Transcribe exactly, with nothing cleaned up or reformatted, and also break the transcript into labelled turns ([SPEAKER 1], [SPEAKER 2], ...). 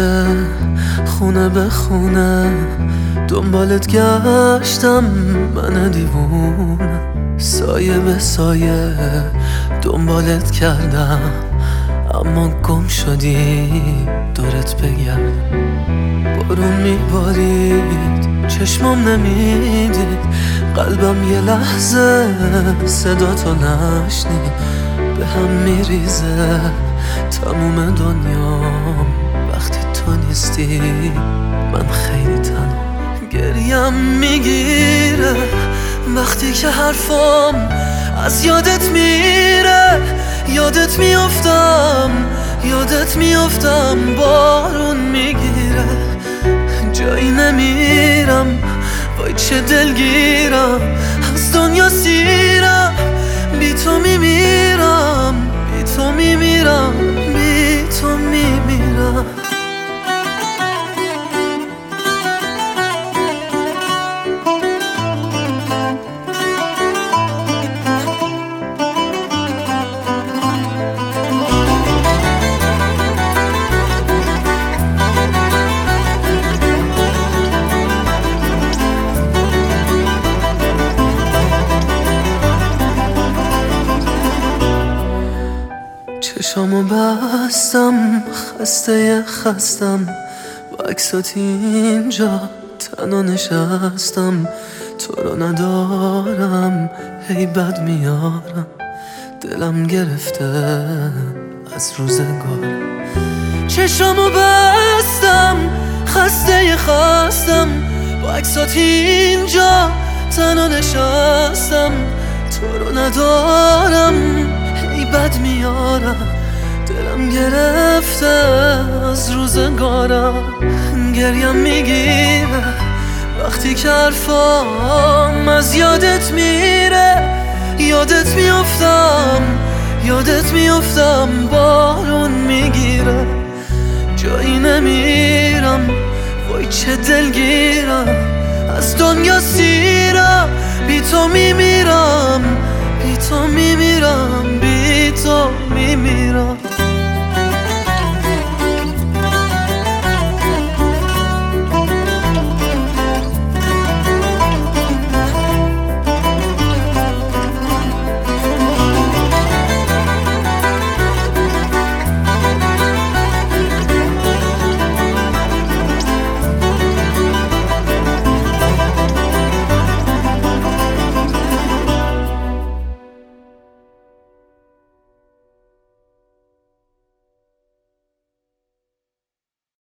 [SPEAKER 1] کوچه خونه به خونه دنبالت گشتم من دیوونه، سایه به سایه دنبالت کردم اما گم شدی دورت بگردم. بارون میبارید چشمام نمیدید، قلبم یه لحظه صدا تو نشنید. به هم میریزه تموم دنیام وقتی تو نیستی، من خیلی تنها. گریم میگیره وقتی که حرفام از یادت میره، یادت میافتم یادت میافتم بارون میگیره، جایی نمیرم وای چه دلگیرم، از دنیا سیرم بی تو میمیرم، بی تو میمیرم، بی تو میمیرم. چشامو بستم خسته خستم، با عکسات اینجا تنها نشستم. تو رو ندارم هی بد میارم، دلم گرفته از روزگار. چشامو بستم خسته خستم، با عکسات اینجا تنها نشستم. تو رو ندارم هی بد میارم، دلم گرفته از روزگارم. گریم میگیره وقتی که حرفام از یادت میره، یادت میافتم یادت میافتم بارون میگیره، جایی نمیرم وای چه دلگیرم، از دنیا سیرم بی تو میمیرم، بی تو میمیرم، بی تو میمیرم.